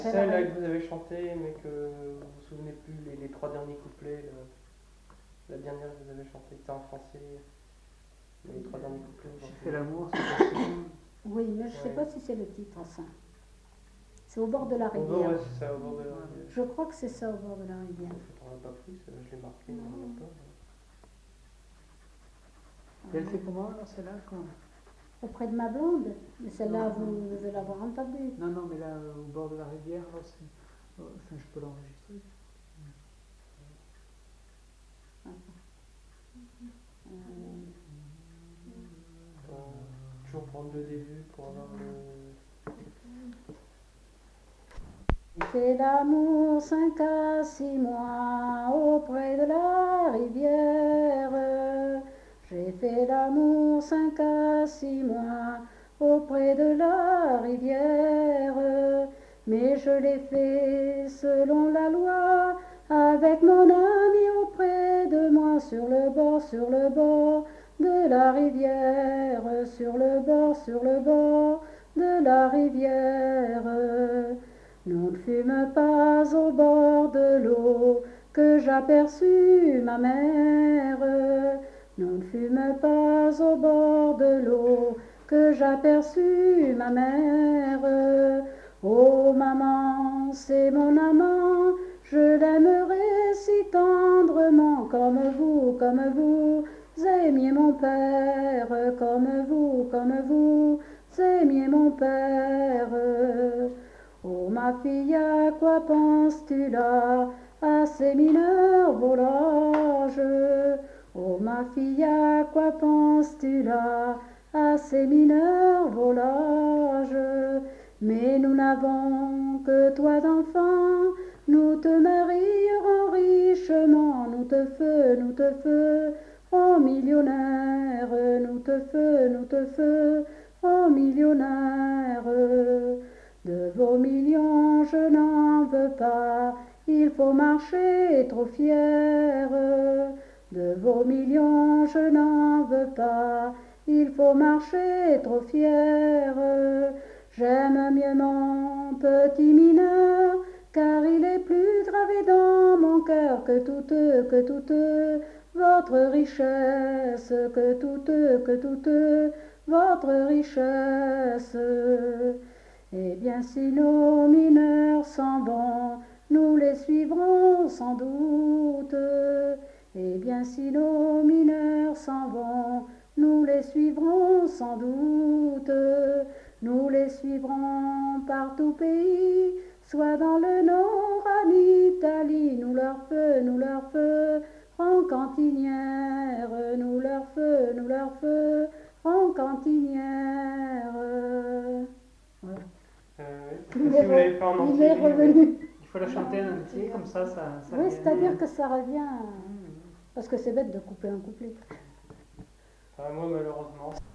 Celle-là que vous avez chantée, mais que vous vous souvenez plus, les trois derniers couplets, la dernière que vous avez chantée, c'était en français, mais les trois derniers couplets, vous en J'ai fait souvenez l'amour, c'est possible. Oui, mais je ne sais Ouais. pas si c'est le titre, ça. C'est au bord de la Au bord, rivière. ouais, c'est ça, au bord de la Ouais. rivière. Je crois que c'est ça, au bord de la rivière. En fait, on l'a pas pris, celle-là, je l'ai marqué, mais on l'a pas. Et elle fait comment alors celle-là quand... Auprès de ma blonde. Mais celle-là, Non, vous non. devez l'avoir entendue. Non, non, mais là, au bord de la rivière, alors c'est... Enfin, je peux l'enregistrer. Toujours prendre le début pour avoir le. J'ai fait l'amour 5 à 6 mois auprès de la rivière. J'ai fait l'amour 5 à 6 mois auprès de la rivière. Mais je l'ai fait selon la loi, avec mon ami auprès de moi, sur le bord de la rivière, sur le bord de la rivière. Nous ne fûmes pas au bord de l'eau que j'aperçus ma mère. Nous ne fûmes pas au bord de l'eau que j'aperçus ma mère. Oh maman, c'est mon amant, je l'aimerai si tendrement, comme vous aimiez mon père, comme vous aimiez mon père. Oh ma fille, à quoi penses-tu là, à ces mineurs volages? Oh ma fille, à quoi penses-tu là, à ces mineurs volages? Mais nous n'avons que toi d'enfant, nous te marierons richement, nous te ferons millionnaire, nous te ferons millionnaire. De vos millions je n'en veux pas, il faut marcher trop fier. De vos millions je n'en veux pas, il faut marcher trop fier. J'aime mieux mon petit mineur, car il est plus gravé dans mon cœur que toute votre richesse, que toute votre richesse. Eh bien si nos mineurs s'en vont, nous les suivrons sans doute. Eh bien si nos mineurs s'en vont, nous les suivrons sans doute. Nous les suivrons par tout pays, soit dans le nord, en Italie, nous leur ferons cantinière, nous leur ferons cantinière. Voilà. Si vous l'avez fait en Il entier, est revenu. Il faut la chanter en entier, comme ça Oui, vient. c'est-à-dire que ça revient. Parce que c'est bête de couper un couplet. moi malheureusement.